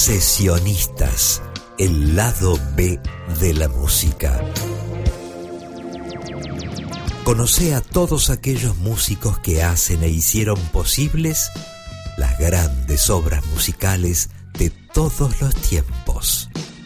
Sesionistas, el lado B de la música. Conoce a todos aquellos músicos que hacen e hicieron posibles las grandes obras musicales de todos los tiempos.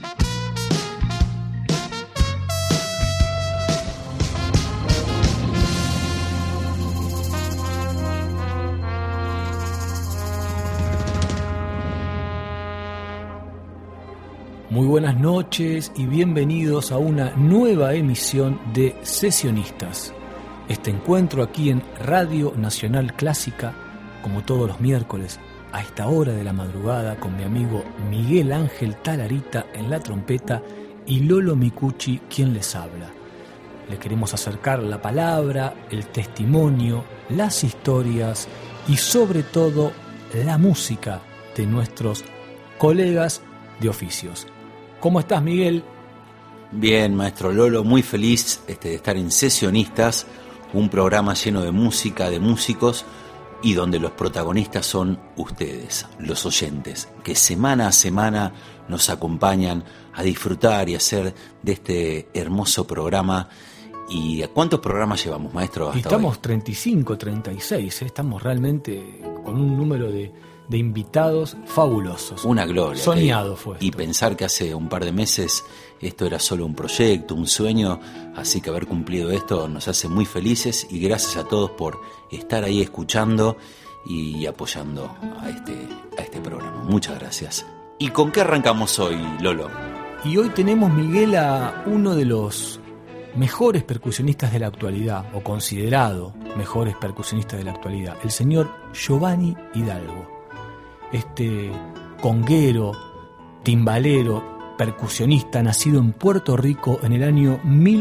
Muy buenas noches y bienvenidos a una nueva emisión de Sesionistas. Este encuentro aquí en Radio Nacional Clásica, como todos los miércoles, a esta hora de la madrugada, con mi amigo Miguel Ángel Talarita en la trompeta y Lolo Micucci quien les habla. Le queremos acercar la palabra, el testimonio, las historias y sobre todo la música de nuestros colegas de oficios. ¿Cómo estás, Miguel? Bien, maestro Lolo, muy feliz de estar en Sesionistas, un programa lleno de música, de músicos, y donde los protagonistas son ustedes, los oyentes, que semana a semana nos acompañan a disfrutar y hacer de este hermoso programa. ¿Y cuántos programas llevamos, maestro, hasta Estamos hoy? 35, 36, estamos realmente con un número de invitados fabulosos. Una gloria. Soñado fue esto. Y pensar que hace un par de meses esto era solo un proyecto, un sueño, así que haber cumplido esto nos hace muy felices, y gracias a todos por estar ahí escuchando y apoyando a este programa. Muchas gracias. ¿Y con qué arrancamos hoy, Lolo? Y hoy tenemos, Miguel, a uno de los mejores percusionistas de la actualidad, o considerado mejores percusionistas de la actualidad, el señor Giovanni Hidalgo. Este conguero, timbalero, percusionista, nacido en Puerto Rico en el año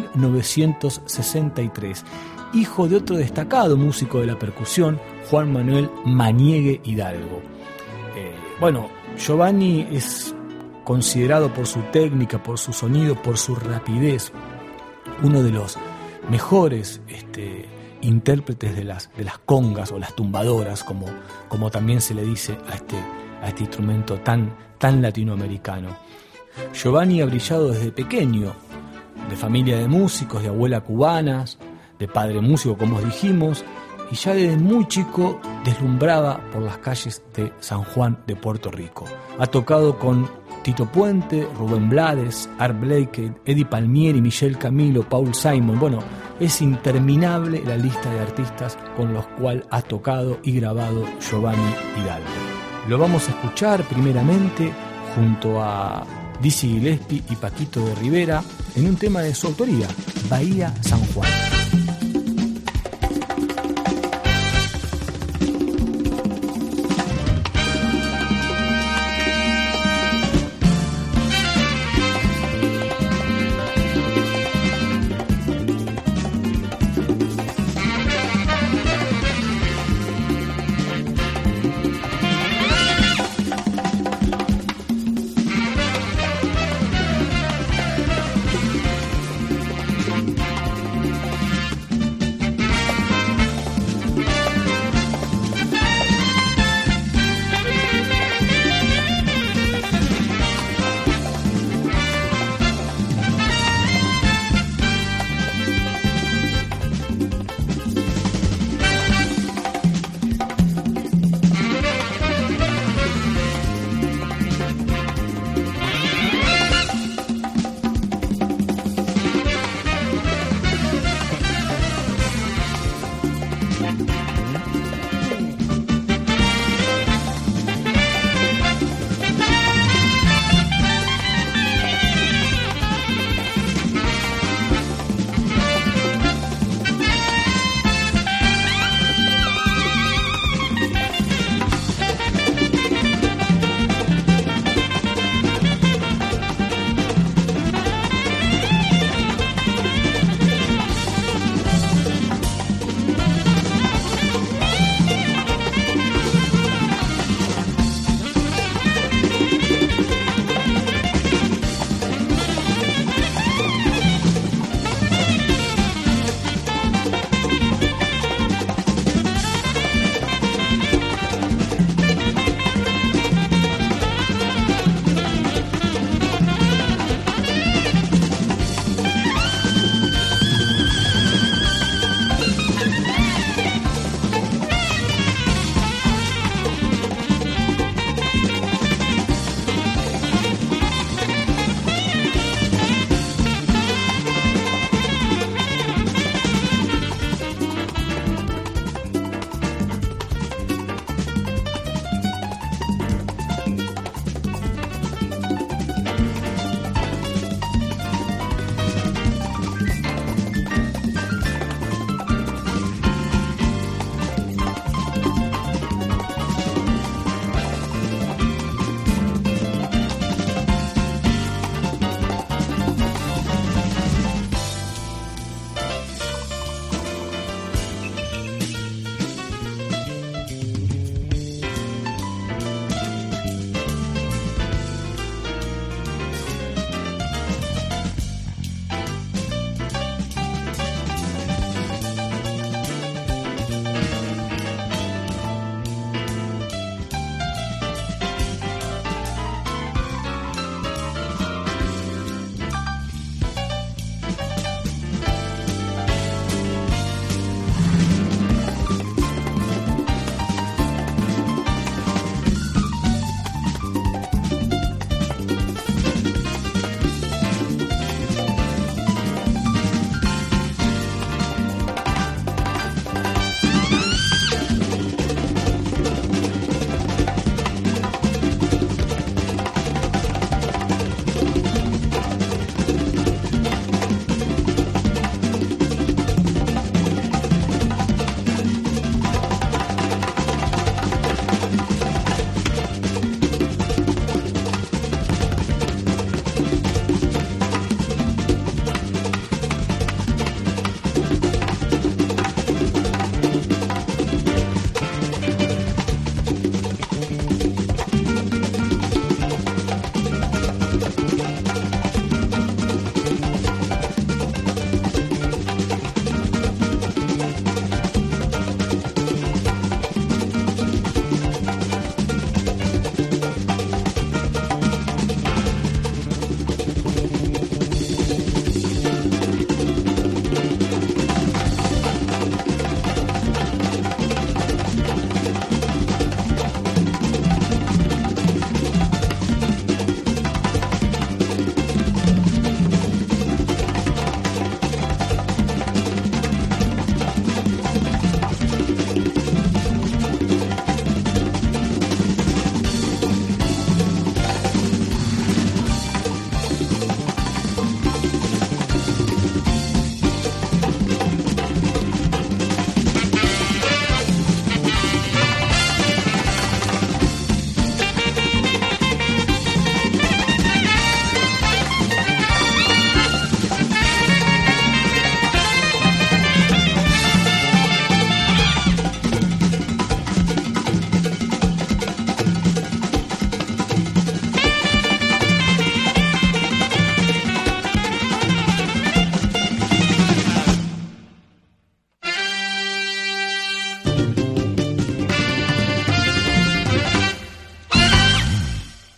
1963, hijo de otro destacado músico de la percusión, Juan Manuel Maniegue Hidalgo. Giovanni es considerado por su técnica, por su sonido, por su rapidez, uno de los mejores intérpretes de las congas o las tumbadoras, como también se le dice a este instrumento tan latinoamericano. Giovanni ha brillado desde pequeño, de familia de músicos, de abuela cubanas, de padre músico, como dijimos, y ya desde muy chico deslumbraba por las calles de San Juan de Puerto Rico. Ha tocado con Tito Puente, Rubén Blades, Art Blakey, Eddie Palmieri, Michel Camilo, Paul Simon. Es interminable la lista de artistas con los cuales ha tocado y grabado Giovanni Hidalgo. Lo vamos a escuchar primeramente junto a Dizzy Gillespie y Paquito de Rivera en un tema de su autoría, Bahía San Juan.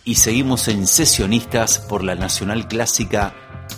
y seguimos en Sesionistas por la Nacional Clásica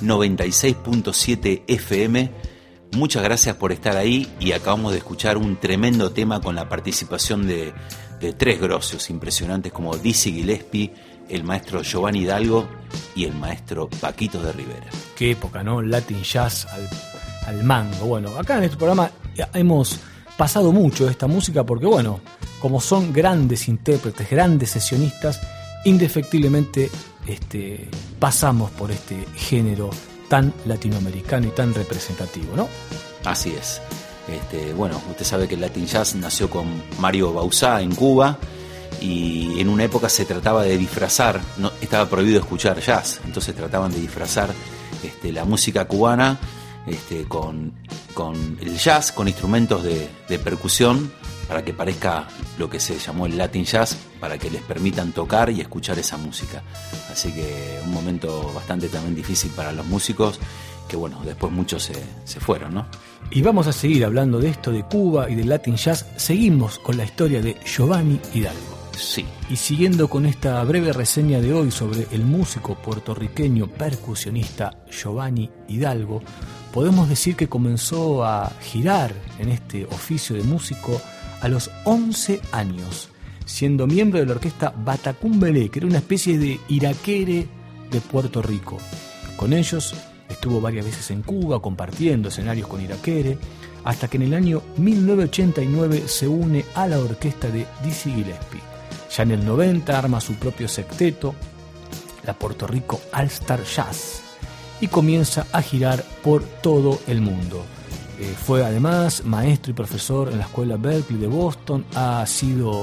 96.7 FM. Muchas gracias por estar ahí y acabamos de escuchar un tremendo tema con la participación de tres grosios impresionantes como Dizzy Gillespie, el maestro Giovanni Hidalgo y el maestro Paquito de Rivera. Qué época, ¿no? Latin Jazz al mango. Bueno, acá en este programa hemos pasado mucho de esta música porque, bueno, como son grandes intérpretes, grandes sesionistas, indefectiblemente pasamos por este género tan latinoamericano y tan representativo, ¿no? Así es. Bueno, usted sabe que el Latin Jazz nació con Mario Bauzá en Cuba y en una época se trataba de disfrazar, no, estaba prohibido escuchar jazz, entonces trataban de disfrazar la música cubana con el jazz, con instrumentos de percusión, para que parezca lo que se llamó el Latin Jazz, para que les permitan tocar y escuchar esa música. Así que un momento bastante también difícil para los músicos, que bueno, después muchos se fueron, ¿no? Y vamos a seguir hablando de esto de Cuba y del Latin Jazz. Seguimos con la historia de Giovanni Hidalgo. Sí. Y siguiendo con esta breve reseña de hoy sobre el músico puertorriqueño percusionista Giovanni Hidalgo, podemos decir que comenzó a girar en este oficio de músico a los 11 años, siendo miembro de la orquesta Batacumbelé, que era una especie de Iraquere de Puerto Rico. Con ellos estuvo varias veces en Cuba compartiendo escenarios con Iraquere, hasta que en el año 1989 se une a la orquesta de Dizzy Gillespie. Ya en el 90 arma su propio sexteto, la Puerto Rico All Star Jazz, y comienza a girar por todo el mundo. Fue además maestro y profesor en la Escuela Berklee de Boston, ha sido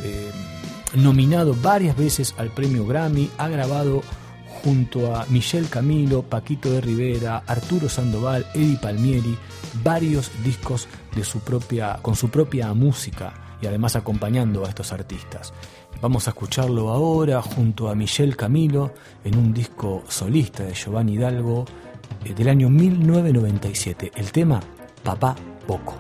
nominado varias veces al premio Grammy, ha grabado junto a Michel Camilo, Paquito de Rivera, Arturo Sandoval, Eddie Palmieri, varios discos con su propia música y además acompañando a estos artistas. Vamos a escucharlo ahora junto a Michel Camilo en un disco solista de Giovanni Hidalgo del año 1997, el tema Papá Poco.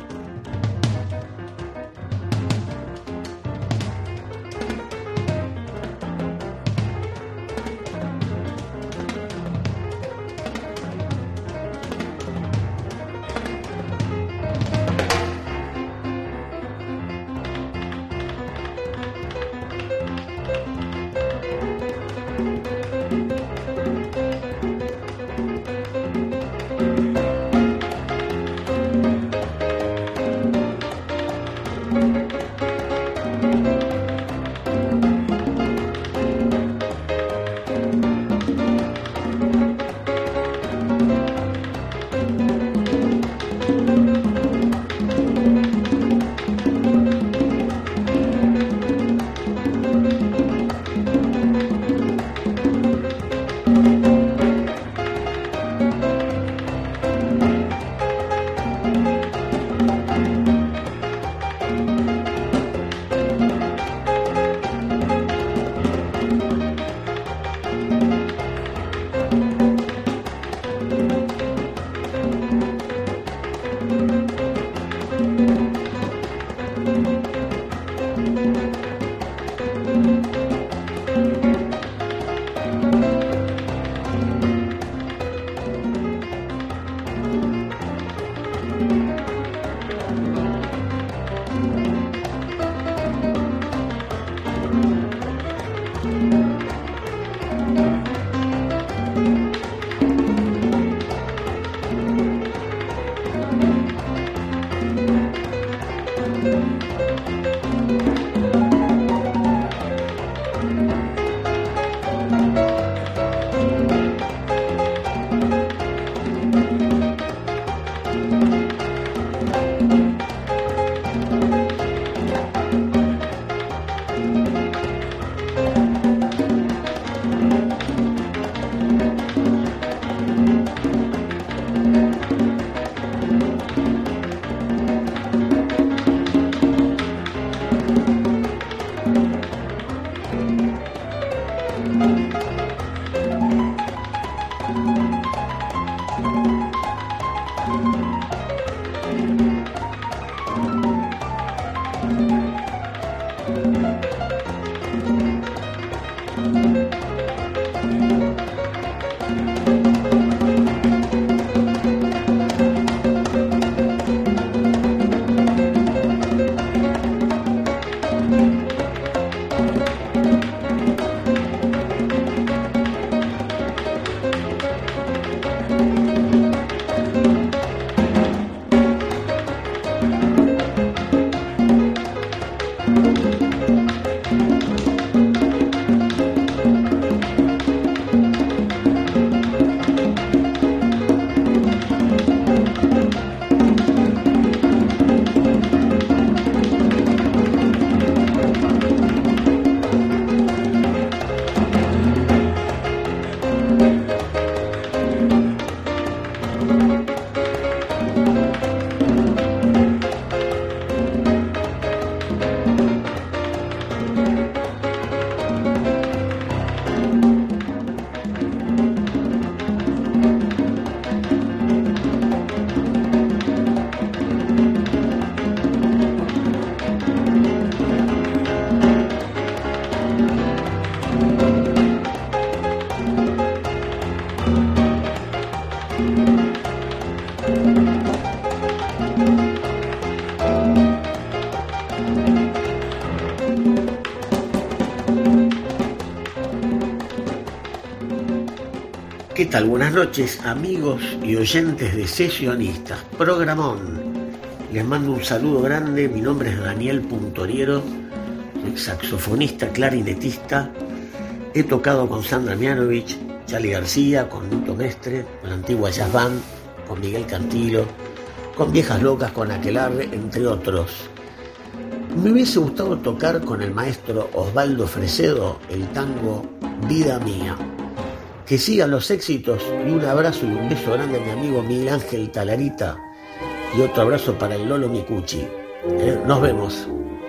tal? Buenas noches, amigos y oyentes de Sesionistas. Programón. Les mando un saludo grande. Mi nombre es Daniel Puntoriero, soy saxofonista, clarinetista. He tocado con Sandra Mianovich, Charly García, con Luto Mestre, con la antigua Jazz Band, con Miguel Cantilo, con Viejas Locas, con Aquelarre, entre otros. Me hubiese gustado tocar con el maestro Osvaldo Fresedo el tango Vida Mía. Que sigan los éxitos y un abrazo y un beso grande a mi amigo Miguel Ángel Talarita y otro abrazo para el Lolo Micucci. Nos vemos.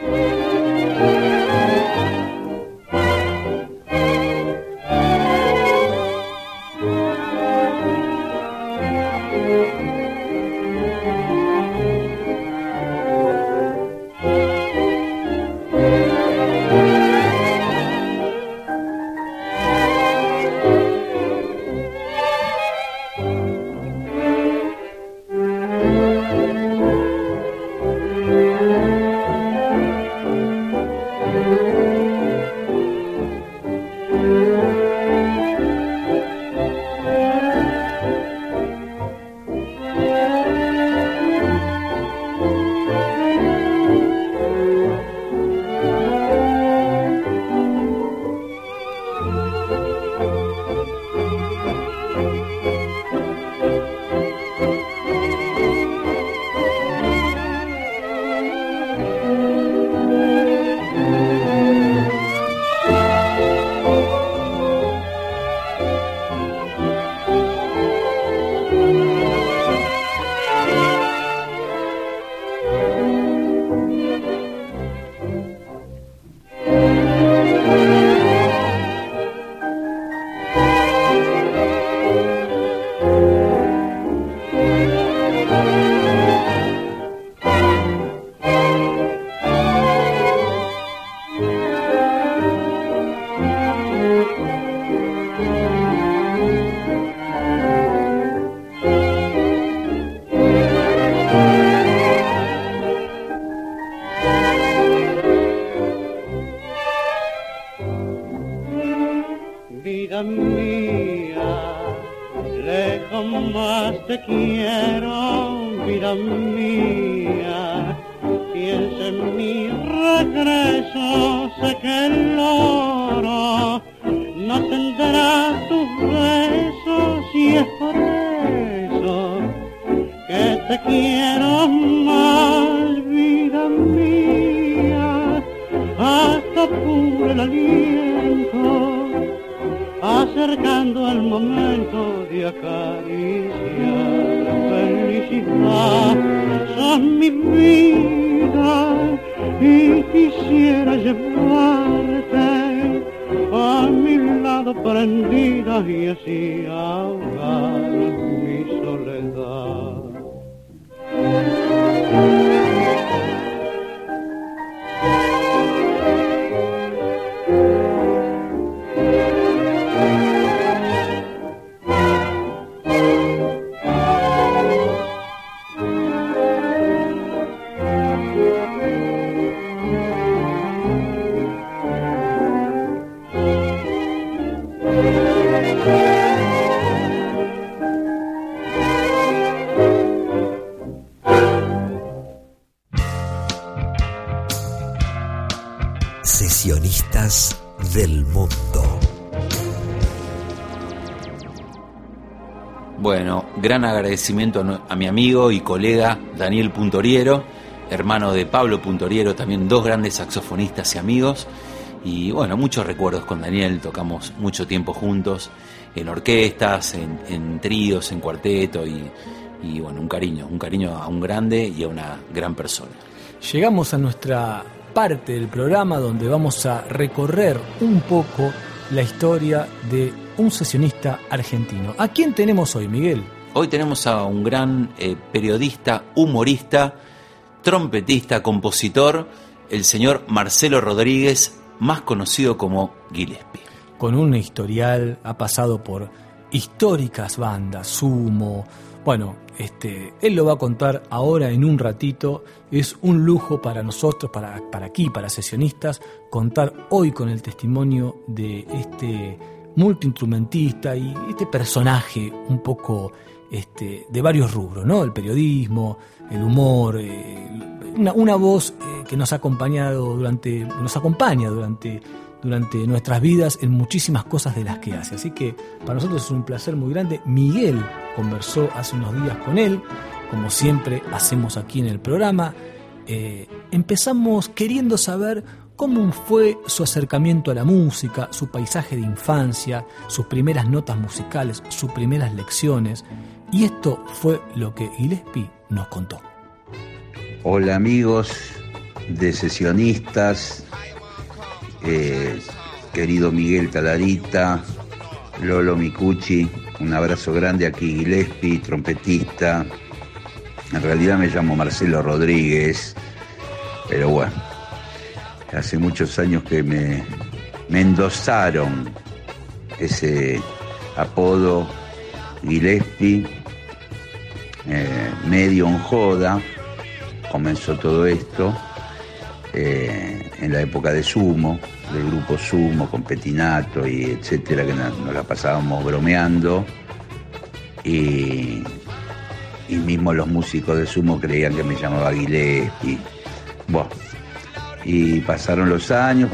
Sesionistas del mundo. Bueno, gran agradecimiento a mi amigo y colega Daniel Puntoriero, hermano de Pablo Puntoriero, también dos grandes saxofonistas y amigos. Y bueno, muchos recuerdos con Daniel, tocamos mucho tiempo juntos, en orquestas, en tríos, en cuarteto y bueno, un cariño a un grande y a una gran persona. Llegamos a nuestra parte del programa donde vamos a recorrer un poco la historia de un sesionista argentino. ¿A quién tenemos hoy, Miguel? Hoy tenemos a un gran periodista, humorista, trompetista, compositor, el señor Marcelo Rodríguez, más conocido como Gillespie. Con un historial, ha pasado por históricas bandas, Sumo. Bueno, él lo va a contar ahora en un ratito. Es un lujo para nosotros, para aquí, para sesionistas, contar hoy con el testimonio de este multiinstrumentista y este personaje un poco de varios rubros, ¿no? El periodismo, el humor, una voz que nos acompaña durante nuestras vidas en muchísimas cosas de las que hace. Así que para nosotros es un placer muy grande. Miguel conversó hace unos días con él, como siempre hacemos aquí en el programa. Empezamos queriendo saber cómo fue su acercamiento a la música, su paisaje de infancia, sus primeras notas musicales, sus primeras lecciones. Y esto fue lo que Gillespie nos contó. Hola amigos de Sesionistas, querido Miguel Talarita, Lolo Micucci, un abrazo grande aquí, Gillespie, trompetista. En realidad me llamo Marcelo Rodríguez, pero bueno, hace muchos años que me endosaron ese apodo Gillespie, medio en joda. Comenzó todo esto en la época de Sumo, del grupo Sumo, con Petinato y etcétera, que nos la pasábamos bromeando y mismo los músicos de Sumo creían que me llamaba Gillespie. Bueno, y pasaron los años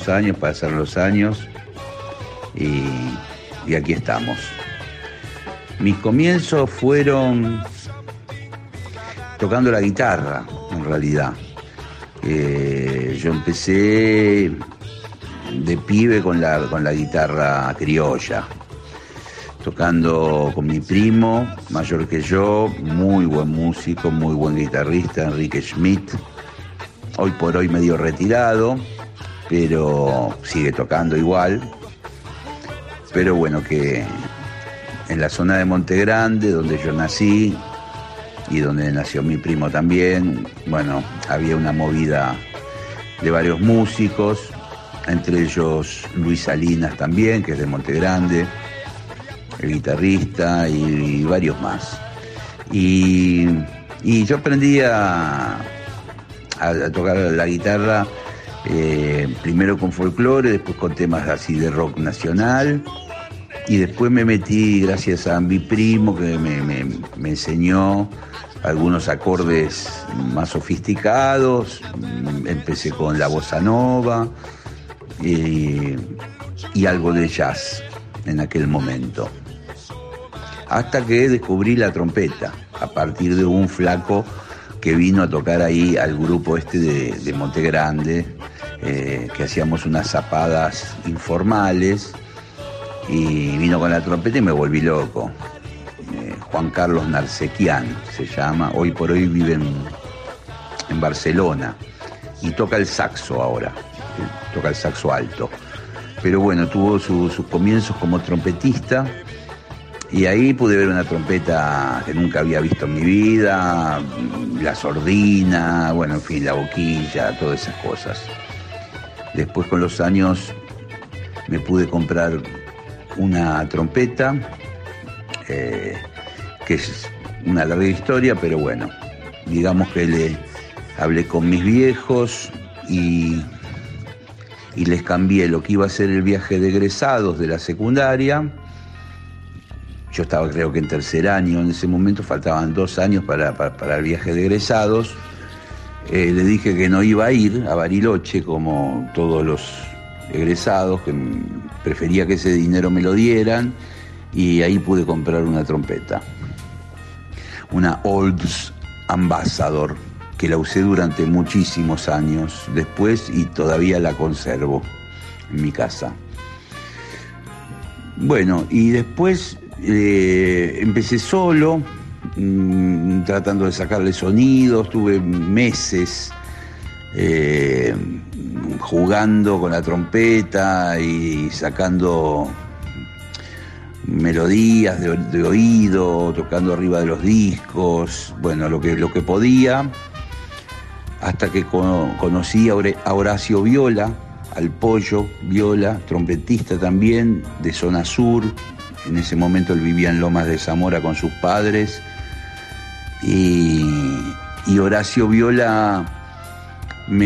y aquí estamos. Mis comienzos fueron tocando la guitarra, en realidad. Yo empecé de pibe con la guitarra criolla, tocando con mi primo, mayor que yo, muy buen músico, muy buen guitarrista, Enrique Schmidt, hoy por hoy medio retirado, pero sigue tocando igual. Pero bueno, que en la zona de Monte Grande, donde yo nací, y donde nació mi primo también, bueno, había una movida de varios músicos, entre ellos Luis Salinas también, que es de Monte Grande, el guitarrista, y varios más. Y yo aprendí a tocar la guitarra, primero con folclore, después con temas así de rock nacional, y después me metí gracias a mi primo, que me enseñó algunos acordes más sofisticados. Empecé con la bossa nova y algo de jazz en aquel momento, hasta que descubrí la trompeta a partir de un flaco que vino a tocar ahí al grupo de Monte Grande, que hacíamos unas zapadas informales, y vino con la trompeta y me volví loco. Juan Carlos Narsequian se llama, hoy por hoy vive en Barcelona y toca el saxo ahora, toca el saxo alto. Pero bueno, tuvo sus comienzos como trompetista, y ahí pude ver una trompeta que nunca había visto en mi vida, la sordina, bueno, en fin, la boquilla, todas esas cosas. Después, con los años, me pude comprar una trompeta, que es una larga historia, pero bueno, digamos que le hablé con mis viejos y les cambié lo que iba a ser el viaje de egresados de la secundaria. Yo estaba, creo que en tercer año en ese momento, faltaban 2 años para el viaje de egresados. Le dije que no iba a ir a Bariloche como todos los egresados, que prefería que ese dinero me lo dieran, y ahí pude comprar una trompeta, una Olds Ambassador, que la usé durante muchísimos años después y todavía la conservo en mi casa. Bueno, y después empecé solo, tratando de sacarle sonidos. Tuve meses jugando con la trompeta y sacando melodías de oído, tocando arriba de los discos, bueno, lo que podía, hasta que conocí a Horacio Viola, al Pollo Viola, trompetista también, de zona sur. En ese momento él vivía en Lomas de Zamora con sus padres, y Horacio Viola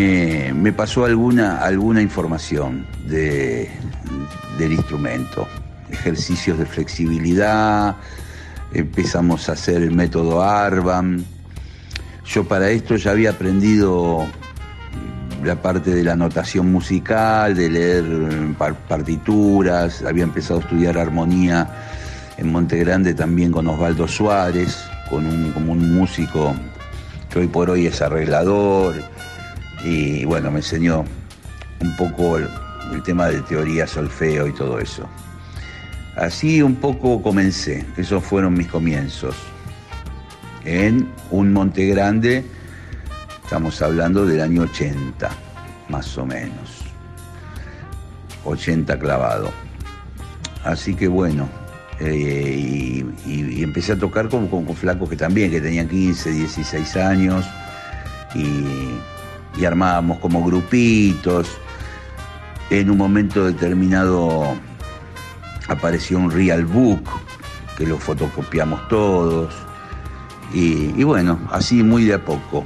me pasó alguna información del instrumento. ejercicios de flexibilidad, empezamos a hacer el método Arban. Yo para esto ya había aprendido la parte de la notación musical, de leer partituras, había empezado a estudiar armonía en Monte Grande también con Osvaldo Suárez, como un músico que hoy por hoy es arreglador, y bueno, me enseñó un poco el tema de teoría, solfeo y todo eso. Así un poco comencé, esos fueron mis comienzos. En un Monte Grande, estamos hablando del año 80, más o menos. 80 clavado. Así que bueno, y empecé a tocar con flacos que tenían 15, 16 años, y armábamos como grupitos. En un momento determinado apareció un real book, que lo fotocopiamos todos, y bueno, así muy de a poco,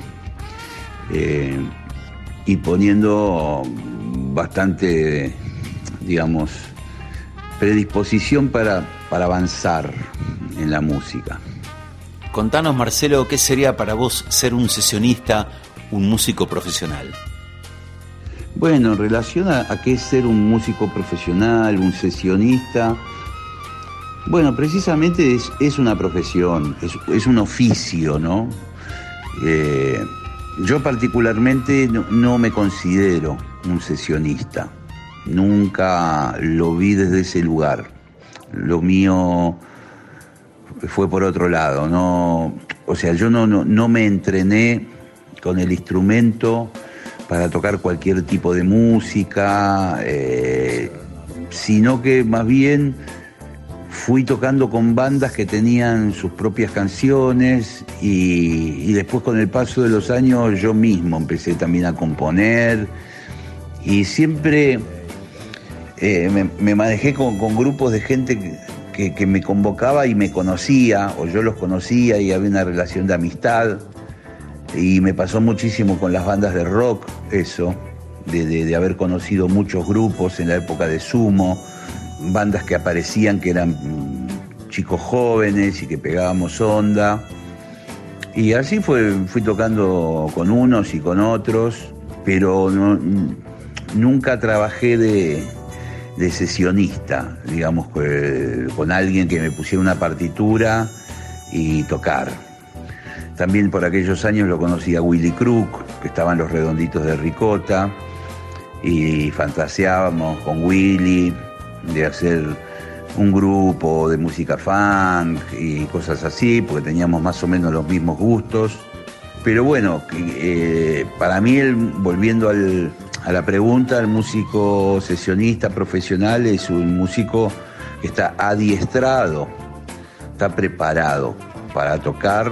y poniendo bastante, digamos, predisposición para avanzar en la música. Contanos, Marcelo, ¿qué sería para vos ser un sesionista, un músico profesional? Bueno, en relación a qué es ser un músico profesional, un sesionista, bueno, precisamente es una profesión, es un oficio, ¿no? Yo particularmente no me considero un sesionista, nunca lo vi desde ese lugar. Lo mío fue por otro lado, yo no me entrené con el instrumento para tocar cualquier tipo de música, sino que más bien fui tocando con bandas que tenían sus propias canciones, y después con el paso de los años yo mismo empecé también a componer, y siempre me manejé con grupos de gente que me convocaba y me conocía, o yo los conocía y había una relación de amistad. Y me pasó muchísimo con las bandas de rock, eso, de haber conocido muchos grupos en la época de Sumo, bandas que aparecían que eran chicos jóvenes y que pegábamos onda. Y así fui tocando con unos y con otros, pero nunca trabajé de sesionista, digamos, con alguien que me pusiera una partitura y tocar. También por aquellos años lo conocí a Willy Crook, que estaban Los Redonditos de Ricota, y fantaseábamos con Willy de hacer un grupo de música funk y cosas así, porque teníamos más o menos los mismos gustos. Pero bueno, para mí, volviendo a la pregunta, el músico sesionista profesional es un músico que está adiestrado, está preparado para tocar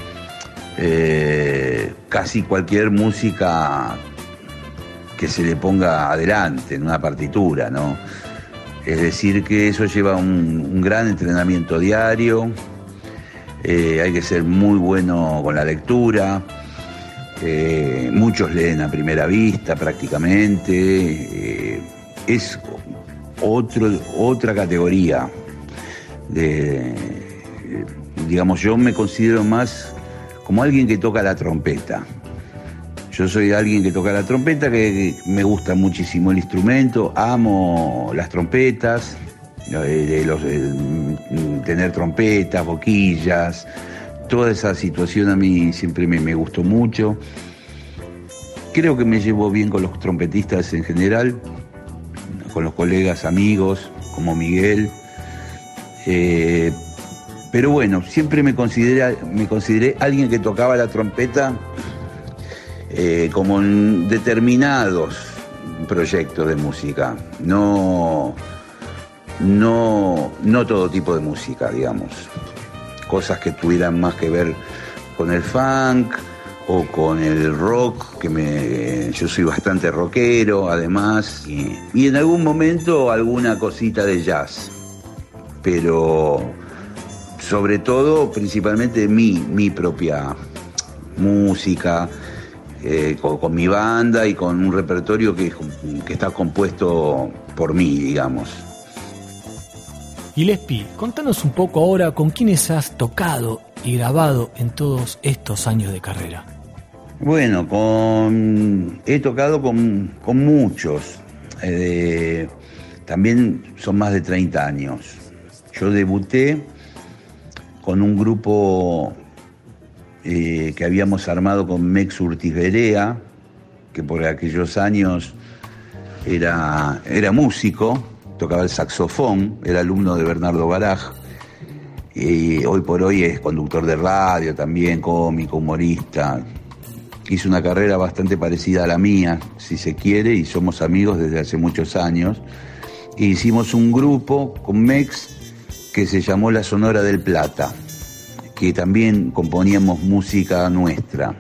casi cualquier música que se le ponga adelante en una partitura, ¿no? Es decir, que eso lleva un gran entrenamiento diario, hay que ser muy bueno con la lectura, muchos leen a primera vista prácticamente, es otra categoría digamos, yo me considero más como alguien que toca la trompeta. Yo soy alguien que toca la trompeta, que me gusta muchísimo el instrumento, amo las trompetas, tener trompetas, boquillas, toda esa situación a mí siempre me gustó mucho. Creo que me llevo bien con los trompetistas en general, con los colegas, amigos, como Miguel. Pero bueno, siempre me consideré alguien que tocaba la trompeta como en determinados proyectos de música, no todo tipo de música, digamos. Cosas que tuvieran más que ver con el funk o con el rock, yo soy bastante rockero además, y en algún momento alguna cosita de jazz, pero sobre todo, principalmente mi propia música, con mi banda y con un repertorio que está compuesto por mí, digamos. Gillespie, contanos un poco ahora con quiénes has tocado y grabado en todos estos años de carrera. Bueno, he tocado con muchos. También son más de 30 años. Yo debuté con un grupo que habíamos armado con Mex Urtiz-Berea, que por aquellos años era músico, tocaba el saxofón, era alumno de Bernardo Baraj, y hoy por hoy es conductor de radio también, cómico, humorista. Hizo una carrera bastante parecida a la mía, si se quiere, y somos amigos desde hace muchos años. E hicimos un grupo con Mex que se llamó La Sonora del Plata, que también componíamos música nuestra,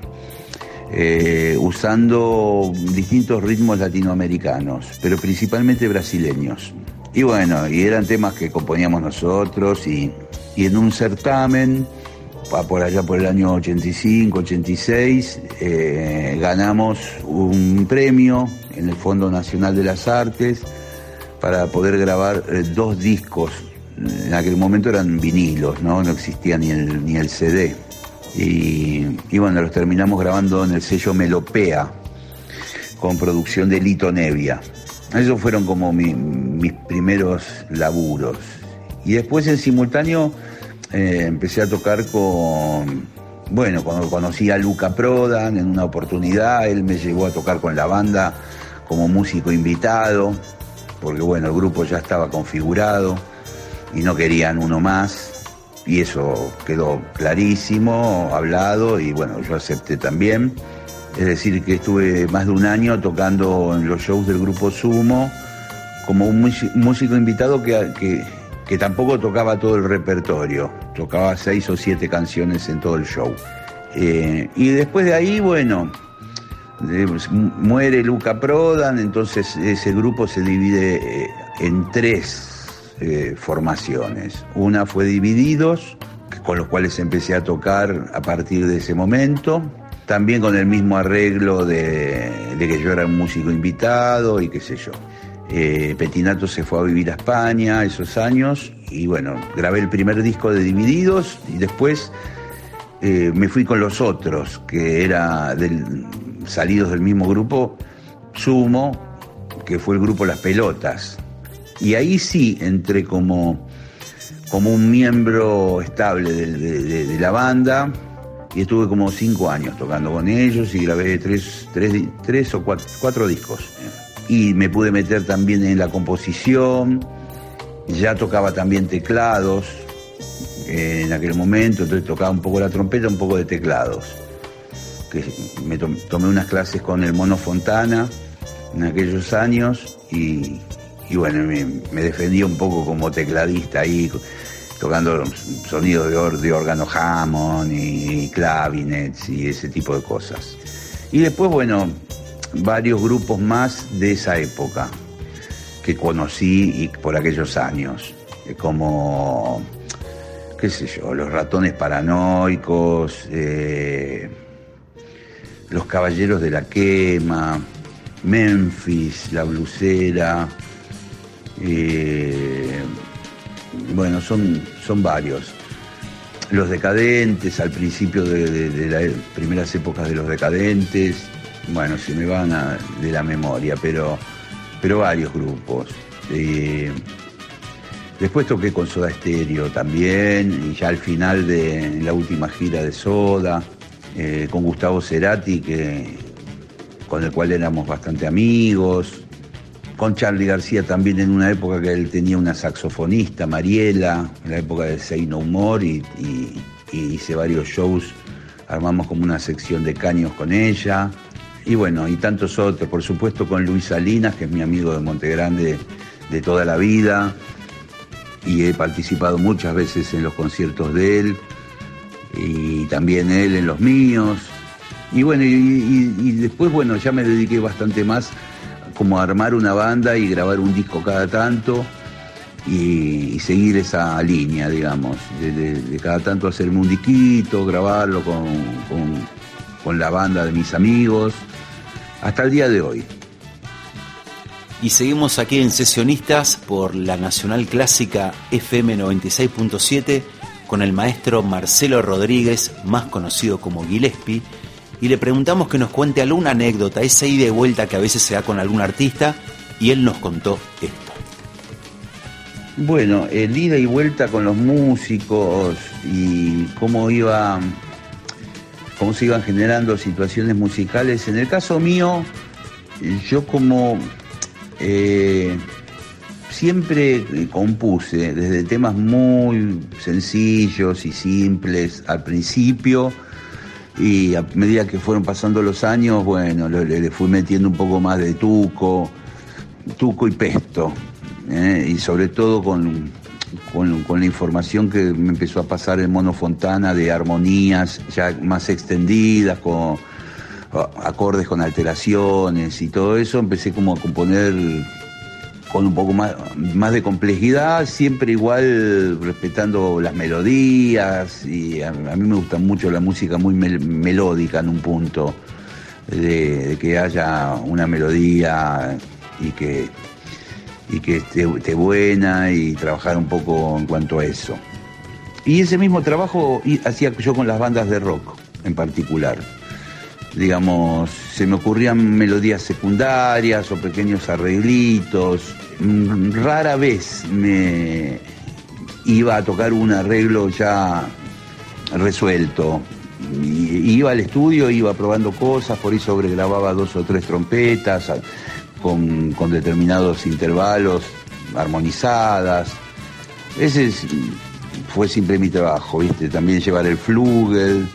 usando distintos ritmos latinoamericanos, pero principalmente brasileños. Y bueno, y eran temas que componíamos nosotros, y en un certamen, por allá por el año 85, 86, ganamos un premio en el Fondo Nacional de las Artes para poder grabar 2 discos. En aquel momento eran vinilos, no existía ni el CD. Y bueno, los terminamos grabando en el sello Melopea, con producción de Lito Nevia. Esos fueron como mis primeros laburos. Y después en simultáneo empecé a tocar cuando conocí a Luca Prodan en una oportunidad, él me llevó a tocar con la banda como músico invitado, porque bueno, el grupo ya estaba configurado y no querían uno más, y eso quedó clarísimo, hablado, y bueno, yo acepté también. Es decir, que estuve más de un año tocando en los shows del grupo Sumo como un músico invitado que tampoco tocaba todo el repertorio, tocaba 6 o 7 canciones en todo el show. Y después de ahí, bueno, muere Luca Prodan, entonces ese grupo se divide en 3 formaciones. Una fue Divididos, con los cuales empecé a tocar a partir de ese momento, también con el mismo arreglo de que yo era un músico invitado y qué sé yo. Petinato se fue a vivir a España esos años, y bueno, grabé el primer disco de Divididos, y después me fui con los otros, que era salidos del mismo grupo, Sumo, que fue el grupo Las Pelotas. Y ahí sí entré como un miembro estable de la banda, y estuve como 5 años tocando con ellos, y grabé 3 o 4 discos. Y me pude meter también en la composición, ya tocaba también teclados en aquel momento, entonces tocaba un poco la trompeta, un poco de teclados. Que me tomé unas clases con el Mono Fontana en aquellos años, y bueno, me defendía un poco como tecladista ahí, tocando sonidos de órgano Hammond y clavinets y ese tipo de cosas. Y después, bueno, varios grupos más de esa época que conocí y por aquellos años, como, qué sé yo, Los Ratones Paranoicos, Los Caballeros de la Quema, Memphis, La Blusera, bueno, son varios. Los Decadentes, al principio de las primeras épocas de Los Decadentes, bueno, se me van de la memoria, pero varios grupos. Después toqué con Soda Stereo también, y ya al final de la última gira de Soda, con Gustavo Cerati, con el cual éramos bastante amigos. Con Charly García también, en una época que él tenía una saxofonista, Mariela, en la época de Say No More, y hice varios shows, armamos como una sección de caños con ella, y bueno, y tantos otros. Por supuesto con Luis Salinas, que es mi amigo de Montegrande de toda la vida, y he participado muchas veces en los conciertos de él, y también él en los míos. Y bueno, y después, bueno, ya me dediqué bastante más como a armar una banda y grabar un disco cada tanto, y seguir esa línea, digamos, de cada tanto hacerme un disquito, grabarlo con la banda de mis amigos, hasta el día de hoy. Y seguimos aquí en Sesionistas por la Nacional Clásica FM 96.7 con el maestro Marcelo Rodríguez, más conocido como Gillespie, y le preguntamos que nos cuente alguna anécdota, esa ida y vuelta que a veces se da con algún artista, y él nos contó esto. Bueno, el ida y vuelta con los músicos y cómo se iban generando situaciones musicales. En el caso mío, yo como siempre compuse desde temas muy sencillos y simples al principio, y a medida que fueron pasando los años, bueno, le fui metiendo un poco más de tuco y pesto, y sobre todo con la información que me empezó a pasar el Mono Fontana de armonías ya más extendidas, con acordes con alteraciones y todo eso. Empecé como a componer con un poco más de complejidad, siempre igual respetando las melodías, y a mí me gusta mucho la música muy melódica en un punto, de que haya una melodía y que esté buena, y trabajar un poco en cuanto a eso. Y ese mismo trabajo hacía yo con las bandas de rock en particular. Digamos, se me ocurrían melodías secundarias o pequeños arreglitos. Rara vez me iba a tocar un arreglo ya resuelto. Iba al estudio, iba probando cosas, por ahí sobregrababa 2 o 3 trompetas con determinados intervalos, armonizadas. Ese fue siempre mi trabajo, ¿viste? También llevar el flugel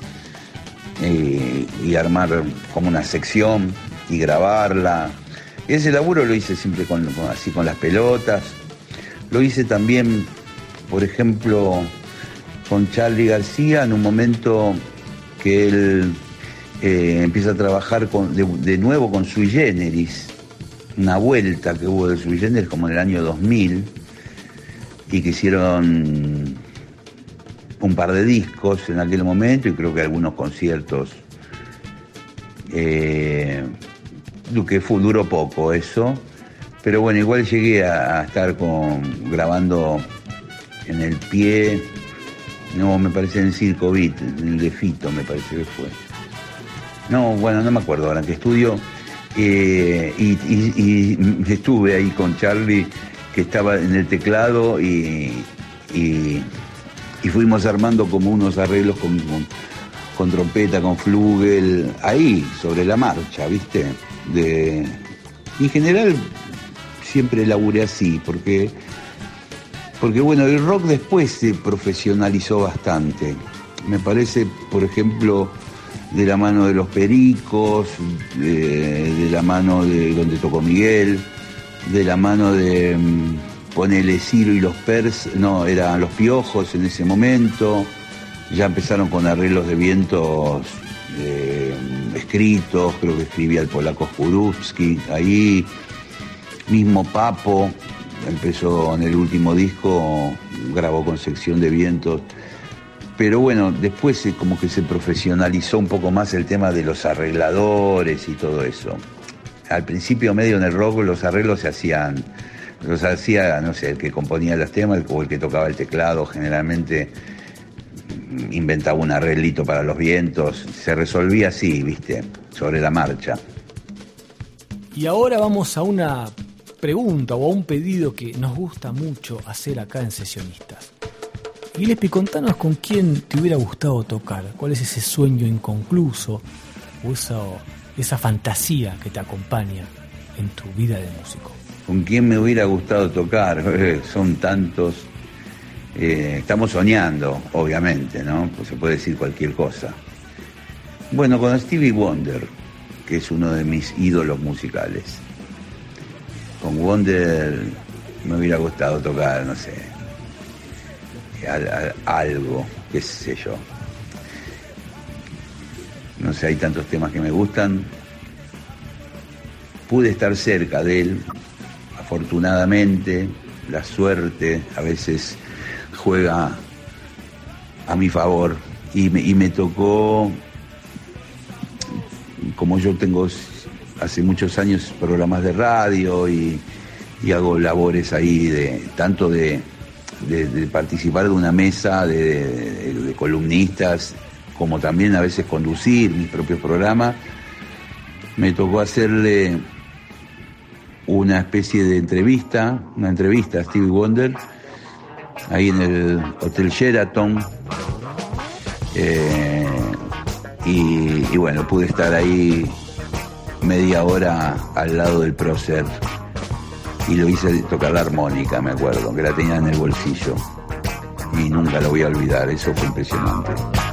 y armar como una sección y grabarla. Ese laburo lo hice siempre así con las pelotas. Lo hice también, por ejemplo, con Charly García, en un momento que él empieza a trabajar de nuevo con Sui Generis, una vuelta que hubo de Sui Generis como en el año 2000, y que hicieron un par de discos en aquel momento, y creo que algunos conciertos, que duró poco eso, pero bueno, igual llegué a estar grabando en el Pie, no, me parece en el Circo Beat, en el de Fito me parece que fue. No, bueno, no me acuerdo ahora en qué estudio, y estuve ahí con Charly, que estaba en el teclado, y fuimos armando como unos arreglos con trompeta, con flugel, ahí, sobre la marcha, ¿viste? En general siempre laburé así, porque bueno, el rock después se profesionalizó bastante. Me parece, por ejemplo, de la mano de los Pericos, de la mano de donde tocó Miguel, de la mano de ponele Ciro y los no, eran los Piojos en ese momento. Ya empezaron con arreglos de vientos escritos, creo que escribía el polaco Skórowski, ahí mismo Papo empezó en el último disco, grabó con sección de vientos. Pero bueno, después como que se profesionalizó un poco más el tema de los arregladores y todo eso. Al principio, medio en el rock, los arreglos los hacía, no sé, el que componía los temas o el que tocaba el teclado. Generalmente inventaba un arreglito para los vientos, se resolvía así, ¿viste? Sobre la marcha. Y ahora vamos a una pregunta o a un pedido que nos gusta mucho hacer acá en Sesionistas. Gillespie, contanos con quién te hubiera gustado tocar, cuál es ese sueño inconcluso o esa fantasía que te acompaña en tu vida de músico. ¿Con quién me hubiera gustado tocar? Son tantos. Estamos soñando, obviamente, ¿no? Pues se puede decir cualquier cosa. Bueno, con Stevie Wonder, que es uno de mis ídolos musicales. Con Wonder me hubiera gustado tocar, no sé, algo, qué sé yo. No sé, hay tantos temas que me gustan. Pude estar cerca de él, afortunadamente. La suerte a veces juega a mi favor, y me tocó, como yo tengo hace muchos años programas de radio y y hago labores ahí tanto de participar de una mesa de columnistas, como también a veces conducir mis propios programas. Me tocó hacerle una especie de entrevista a Stevie Wonder, ahí en el Hotel Sheraton. Y bueno, pude estar ahí media hora al lado del prócer y lo hice tocar la armónica, me acuerdo, que la tenía en el bolsillo y nunca lo voy a olvidar, eso fue impresionante.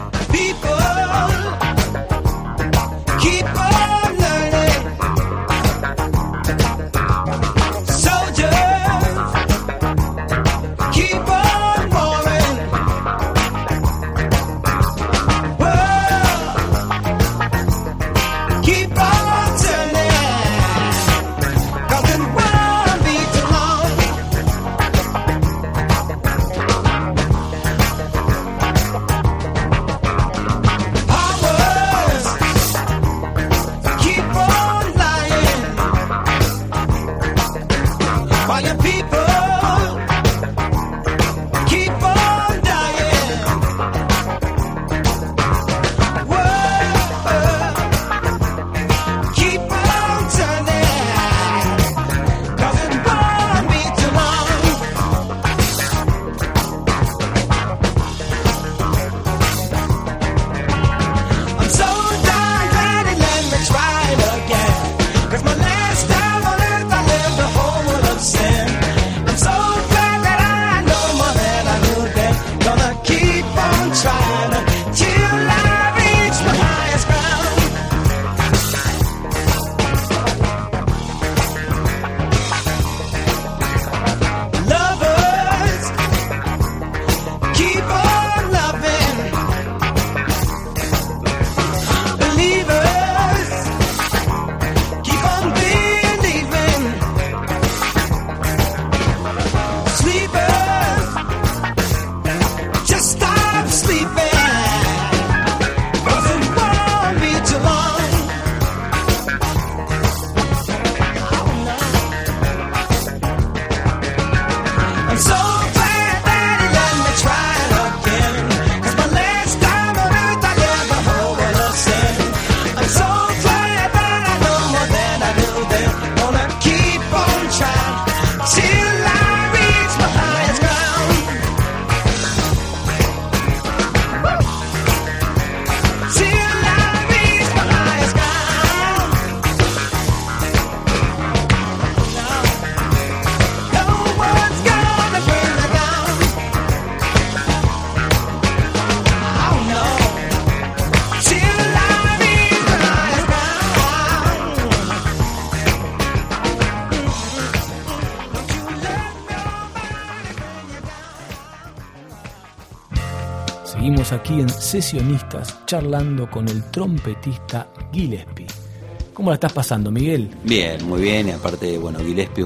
Seguimos aquí en Sesionistas charlando con el trompetista Gillespie. ¿Cómo la estás pasando, Miguel? Bien, muy bien. Y aparte, bueno, Gillespie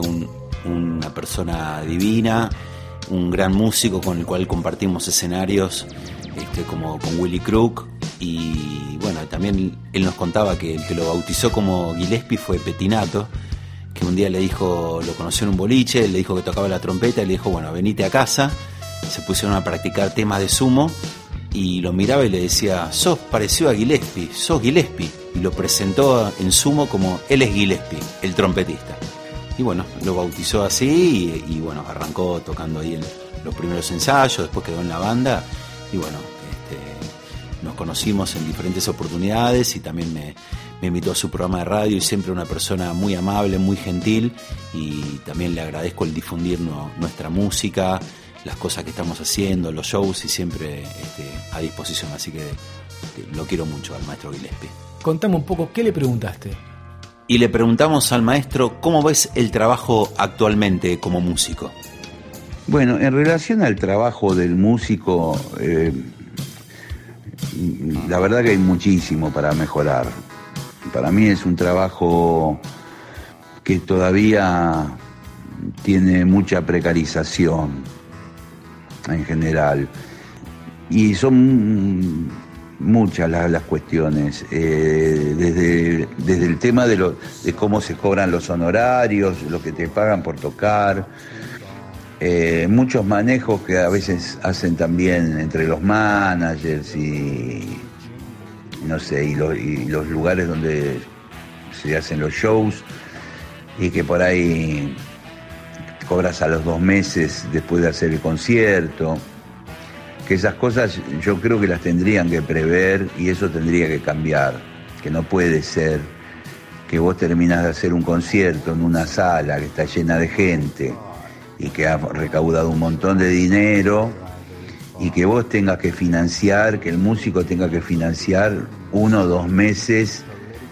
una persona divina, un gran músico con el cual compartimos escenarios, como con Willy Crook. Y bueno, también él nos contaba que el que lo bautizó como Gillespie fue Pettinato, que un día le dijo, lo conoció en un boliche, le dijo que tocaba la trompeta y le dijo, bueno, venite a casa. Se pusieron a practicar temas de sumo y lo miraba y le decía, sos parecido a Gillespie, sos Gillespie. Y lo presentó en sumo como él es Gillespie, el trompetista. Y bueno, lo bautizó así y bueno, arrancó tocando ahí en los primeros ensayos, después quedó en la banda y bueno, nos conocimos en diferentes oportunidades y también me invitó a su programa de radio y siempre una persona muy amable, muy gentil, y también le agradezco el difundir nuestra música, las cosas que estamos haciendo, los shows, y siempre a disposición, así que lo quiero mucho al maestro Gillespie. Contame un poco, ¿qué le preguntaste? Y le preguntamos al maestro, ¿cómo ves el trabajo actualmente como músico? Bueno, en relación al trabajo del músico, la verdad que hay muchísimo para mejorar. Para mí es un trabajo que todavía tiene mucha precarización en general. Y son muchas las cuestiones, desde desde el tema de cómo se cobran los honorarios, lo que te pagan por tocar, muchos manejos que a veces hacen también entre los managers y no sé, y los lugares donde se hacen los shows, y que por ahí cobras a los 2 meses después de hacer el concierto, que esas cosas yo creo que las tendrían que prever y eso tendría que cambiar, que no puede ser que vos terminás de hacer un concierto en una sala que está llena de gente y que ha recaudado un montón de dinero y que vos tengas que financiar, que el músico tenga que financiar 1 o 2 meses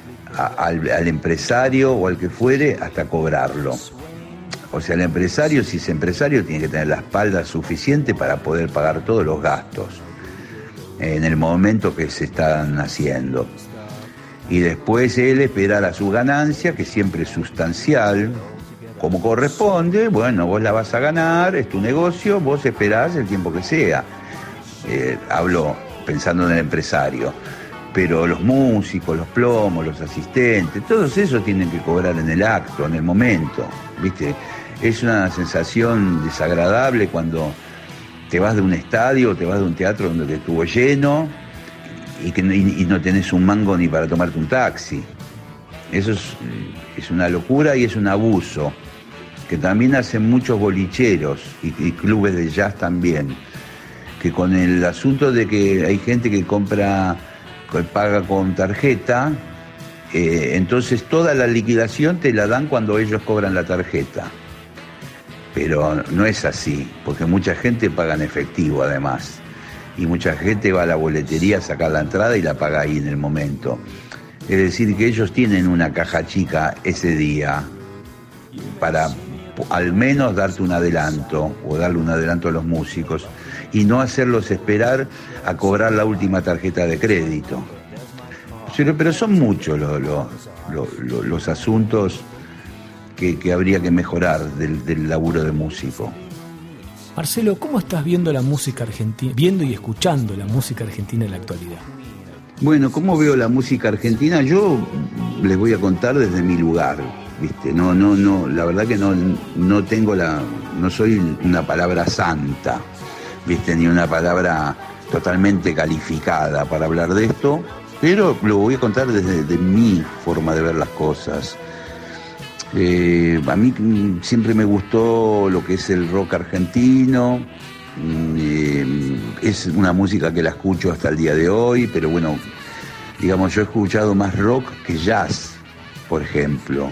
al empresario o al que fuere hasta cobrarlo. O sea, el empresario, si es empresario, tiene que tener la espalda suficiente para poder pagar todos los gastos en el momento que se están haciendo. Y después él esperar a su ganancia, que siempre es sustancial, como corresponde. Bueno, vos la vas a ganar, es tu negocio, vos esperás el tiempo que sea. Hablo pensando en el empresario, pero los músicos, los plomos, los asistentes, todos esos tienen que cobrar en el acto, en el momento, ¿viste? Es una sensación desagradable cuando te vas de un estadio, te vas de un teatro donde estuvo lleno y no tenés un mango ni para tomarte un taxi. Eso es una locura y es un abuso, que también hacen muchos bolicheros y clubes de jazz también, que con el asunto de que hay gente que paga con tarjeta, entonces toda la liquidación te la dan cuando ellos cobran la tarjeta. Pero no es así, porque mucha gente paga en efectivo además, y mucha gente va a la boletería a sacar la entrada y la paga ahí en el momento. Es decir, que ellos tienen una caja chica ese día para al menos darte un adelanto o darle un adelanto a los músicos y no hacerlos esperar a cobrar la última tarjeta de crédito. Pero son muchos los asuntos que habría que mejorar del laburo de músico. Marcelo, ¿cómo estás viendo la música argentina, viendo y escuchando la música argentina en la actualidad? Bueno, ¿cómo veo la música argentina? Yo les voy a contar desde mi lugar, ¿viste? No, la verdad que no tengo no soy una palabra santa, ¿viste? Ni una palabra totalmente calificada para hablar de esto, pero lo voy a contar desde mi forma de ver las cosas. A mí siempre me gustó lo que es el rock argentino. Es una música que la escucho hasta el día de hoy, pero bueno, digamos, yo he escuchado más rock que jazz, por ejemplo.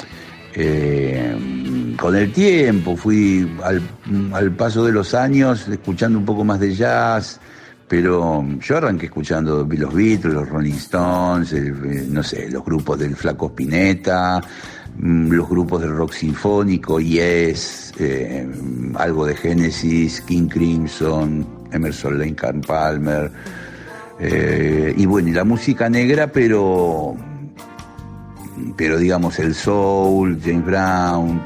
Con el tiempo fui al paso de los años escuchando un poco más de jazz, pero yo arranqué escuchando los Beatles, los Rolling Stones, no sé, los grupos del Flaco Spinetta, los grupos del rock sinfónico, Yes, algo de Genesis, King Crimson, Emerson Lake and Palmer, y bueno, y la música negra, pero digamos el soul, James Brown,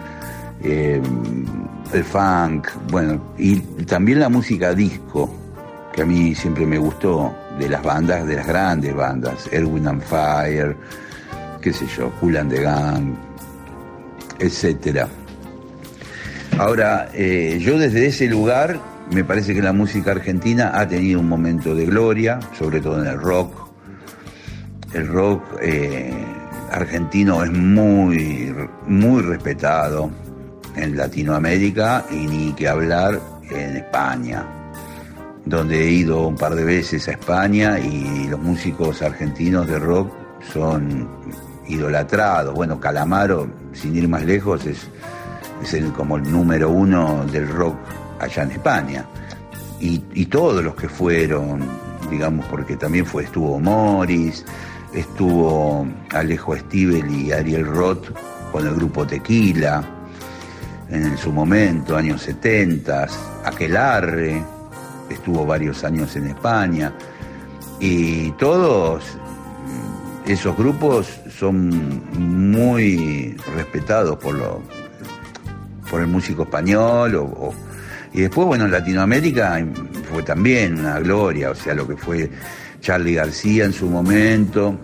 el funk, bueno, y también la música disco, que a mí siempre me gustó, de las bandas, de las grandes bandas, Earth, Wind and Fire, qué sé yo, Kool and the Gang, etcétera. Ahora, yo desde ese lugar me parece que la música argentina ha tenido un momento de gloria, sobre todo en el rock. El rock argentino es muy, muy respetado en Latinoamérica y ni que hablar en España, donde he ido un par de veces a España y los músicos argentinos de rock son idolatrados. Bueno, Calamaro, sin ir más lejos, es como el número 1 del rock allá en España. Y todos los que fueron, digamos, porque también estuvo Morris, estuvo Alejo Stivel y Ariel Roth con el grupo Tequila, en su momento, años 70, Aquelarre, estuvo varios años en España, y todos esos grupos son muy respetados por el músico español, y después, bueno, en Latinoamérica fue también una gloria, o sea, lo que fue Charly García en su momento,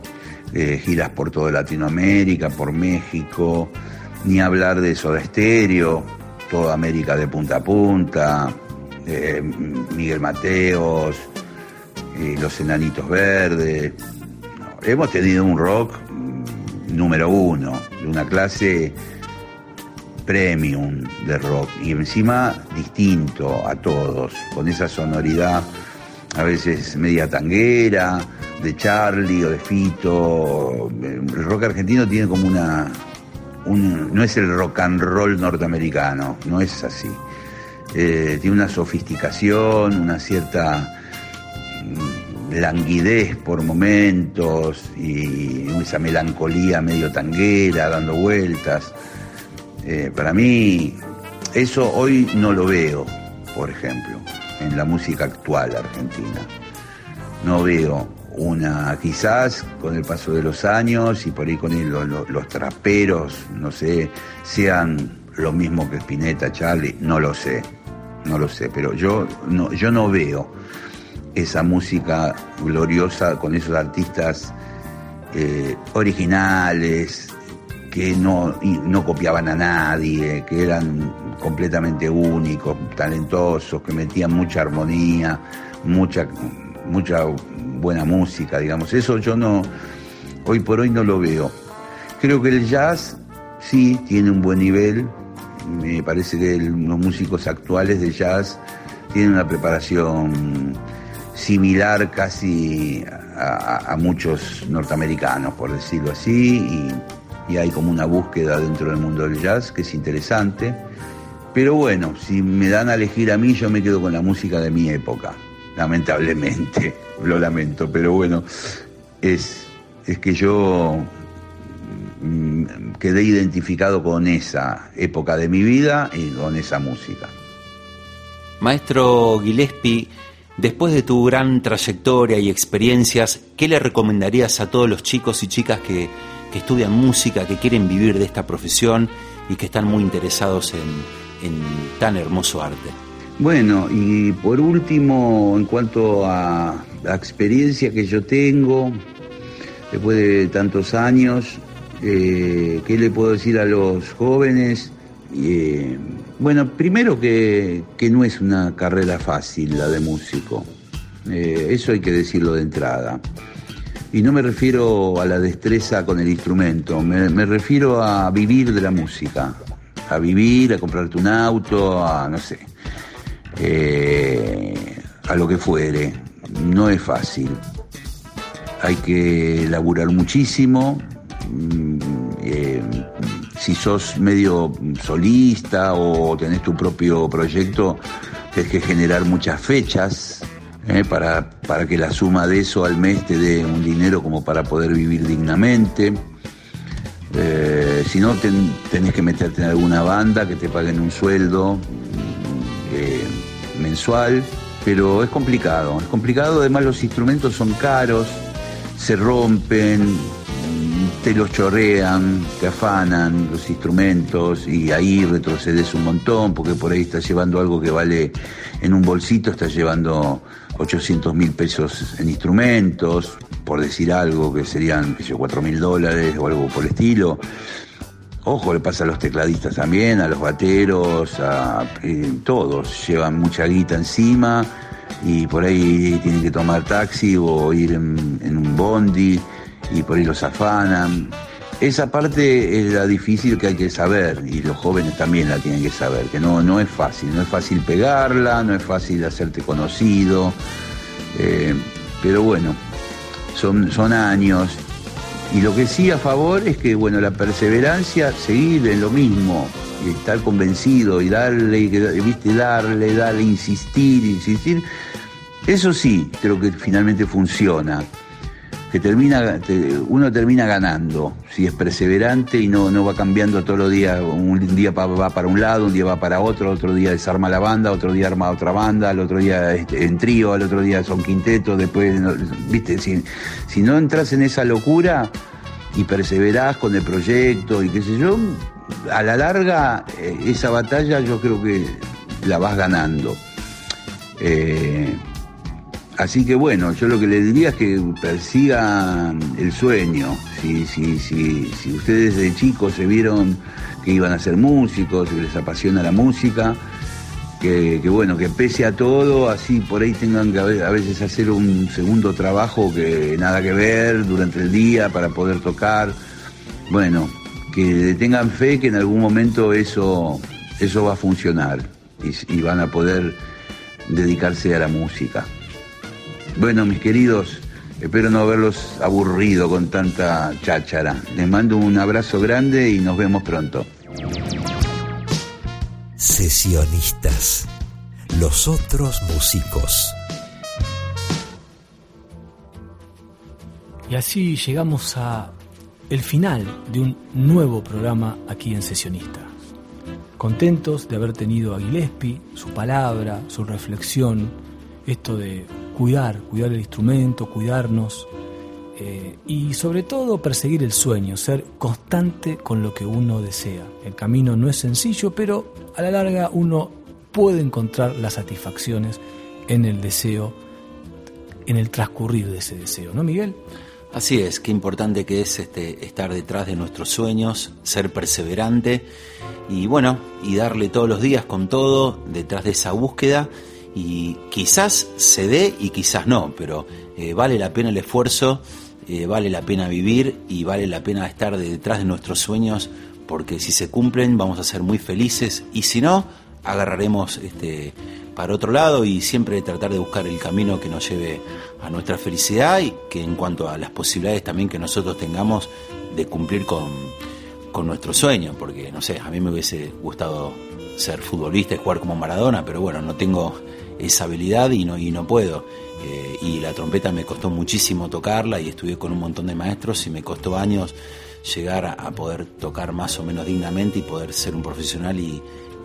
giras por toda Latinoamérica, por México, ni hablar de Soda Stereo, toda América de punta a punta, Miguel Mateos, Los Enanitos Verdes. Hemos tenido un rock número uno, de una clase premium de rock, y encima distinto a todos, con esa sonoridad a veces media tanguera, de Charlie o de Fito. El rock argentino tiene como no es el rock and roll norteamericano, no es así. Tiene una sofisticación, una cierta languidez por momentos y esa melancolía medio tanguera dando vueltas. Para mí eso hoy no lo veo, por ejemplo, en la música actual argentina. No veo quizás con el paso de los años y por ahí con los traperos, no sé, sean lo mismo que Spinetta, Charlie, no lo sé, pero yo no veo esa música gloriosa con esos artistas originales, que no copiaban a nadie, que eran completamente únicos, talentosos, que metían mucha armonía, mucha buena música, digamos. Eso yo hoy por hoy no lo veo. Creo que el jazz sí tiene un buen nivel. Me parece que los músicos actuales de jazz tienen una preparación similar casi a muchos norteamericanos, por decirlo así, y hay como una búsqueda dentro del mundo del jazz que es interesante. Pero bueno, si me dan a elegir a mí, yo me quedo con la música de mi época, lamentablemente, lo lamento, pero bueno, es que yo quedé identificado con esa época de mi vida y con esa música. Maestro Gillespie, después de tu gran trayectoria y experiencias, ¿qué le recomendarías a todos los chicos y chicas que estudian música, que quieren vivir de esta profesión y que están muy interesados en tan hermoso arte? Bueno, y por último, en cuanto a la experiencia que yo tengo, después de tantos años, ¿qué le puedo decir a los jóvenes? Bueno, primero que no es una carrera fácil la de músico, eso hay que decirlo de entrada. Y no me refiero a la destreza con el instrumento, me refiero a vivir de la música, a vivir, a comprarte un auto, a no sé, a lo que fuere. No es fácil, hay que laburar muchísimo. Si sos medio solista o tenés tu propio proyecto, tenés que generar muchas fechas para que la suma de eso al mes te dé un dinero como para poder vivir dignamente. Si no, tenés que meterte en alguna banda que te paguen un sueldo mensual, pero es complicado, además los instrumentos son caros, se rompen, te los chorrean, te afanan los instrumentos y ahí retrocedes un montón, porque por ahí estás llevando algo que vale, en un bolsito estás llevando 800.000 pesos en instrumentos, por decir algo, que serían $4.000 o algo por el estilo. Ojo, le pasa a los tecladistas también, a los bateros, todos llevan mucha guita encima y por ahí tienen que tomar taxi o ir en un bondi y por ahí los afanan. Esa parte es la difícil que hay que saber, y los jóvenes también la tienen que saber, que no es fácil pegarla, no es fácil hacerte conocido, pero bueno, son años. Y lo que sí a favor es que, bueno, la perseverancia, seguir en lo mismo, y estar convencido y darle, insistir. Eso sí, creo que finalmente funciona, que uno termina ganando, si es perseverante y no va cambiando todos los días. Un día va para un lado, un día va para otro día desarma la banda, otro día arma otra banda, al otro día en trío, al otro día son quintetos, después, ¿viste? Si no entras en esa locura y perseverás con el proyecto y qué sé yo, a la larga esa batalla yo creo que la vas ganando. Así que bueno, yo lo que les diría es que persigan el sueño. Si ustedes de chicos se vieron que iban a ser músicos, que les apasiona la música, que bueno, que pese a todo, así por ahí tengan que a veces hacer un segundo trabajo que nada que ver durante el día para poder tocar. Bueno, que tengan fe que en algún momento eso va a funcionar y van a poder dedicarse a la música. Bueno, mis queridos, espero no haberlos aburrido con tanta cháchara. Les mando un abrazo grande y nos vemos pronto. Sesionistas, los otros músicos. Y así llegamos a el final de un nuevo programa aquí en Sesionistas. Contentos de haber tenido a Gillespie, su palabra, su reflexión, esto de cuidar el instrumento, cuidarnos y sobre todo perseguir el sueño, ser constante con lo que uno desea. El camino no es sencillo, pero a la larga uno puede encontrar las satisfacciones en el deseo, en el transcurrir de ese deseo, ¿no, Miguel? Así es, qué importante que es estar detrás de nuestros sueños, ser perseverante y bueno, y darle todos los días con todo detrás de esa búsqueda. Y quizás se dé y quizás no, pero vale la pena el esfuerzo, vale la pena vivir y vale la pena estar detrás de nuestros sueños, porque si se cumplen vamos a ser muy felices y si no, agarraremos para otro lado y siempre tratar de buscar el camino que nos lleve a nuestra felicidad y que en cuanto a las posibilidades también que nosotros tengamos de cumplir con nuestro sueño, porque no sé, a mí me hubiese gustado ser futbolista y jugar como Maradona, pero bueno, no tengo esa habilidad y no puedo. Y la trompeta me costó muchísimo tocarla y estudié con un montón de maestros y me costó años llegar a poder tocar más o menos dignamente y poder ser un profesional y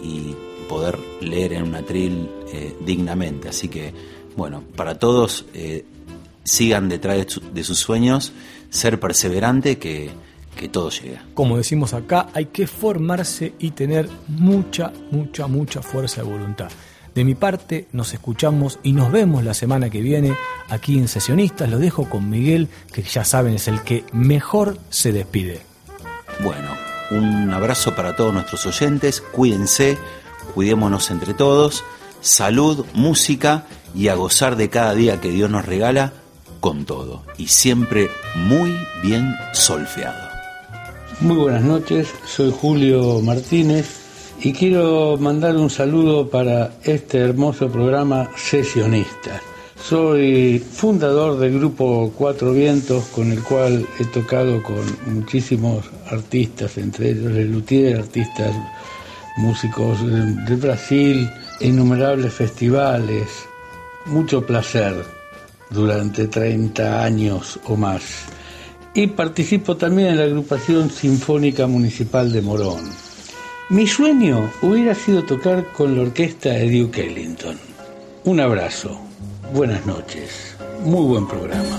poder leer en un atril dignamente. Así que bueno, para todos sigan detrás de sus sueños, ser perseverante que todo llega. Como decimos acá, hay que formarse y tener mucha fuerza de voluntad. De mi parte, nos escuchamos y nos vemos la semana que viene aquí en Sesionistas. Lo dejo con Miguel, que ya saben es el que mejor se despide. Bueno, un abrazo para todos nuestros oyentes, cuídense, cuidémonos entre todos, salud, música y a gozar de cada día que Dios nos regala con todo y siempre muy bien solfeado. Muy buenas noches, soy Julio Martínez y quiero mandar un saludo para este hermoso programa Sesionistas. Soy fundador del grupo Cuatro Vientos, con el cual he tocado con muchísimos artistas, entre ellos el luthier, artistas, músicos de Brasil, innumerables festivales, mucho placer durante 30 años o más. Y participo también en la agrupación Sinfónica Municipal de Morón. Mi sueño hubiera sido tocar con la orquesta de Duke Ellington. Un abrazo, buenas noches, muy buen programa.